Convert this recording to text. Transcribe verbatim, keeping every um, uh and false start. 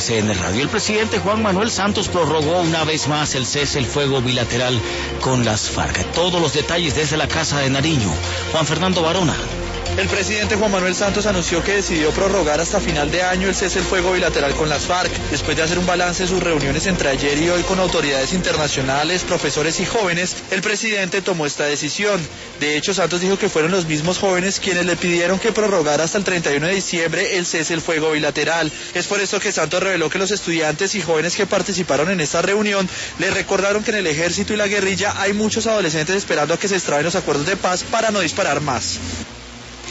C N Radio. El presidente Juan Manuel Santos prorrogó una vez más el cese el fuego bilateral con las FARC. Todos los detalles desde la Casa de Nariño. Juan Fernando Barona. El presidente Juan Manuel Santos anunció que decidió prorrogar hasta final de año el cese el fuego bilateral con las FARC, después de hacer un balance de sus reuniones entre ayer y hoy con autoridades internacionales, profesores y jóvenes. El presidente tomó esta decisión. De hecho, Santos dijo que fueron los mismos jóvenes quienes le pidieron que prorrogara hasta el treinta y uno de diciembre el cese el fuego bilateral. Es por esto que Santos reveló que los estudiantes y jóvenes que participaron en esta reunión le recordaron que en el ejército y la guerrilla hay muchos adolescentes esperando a que se extraben los acuerdos de paz para no disparar más.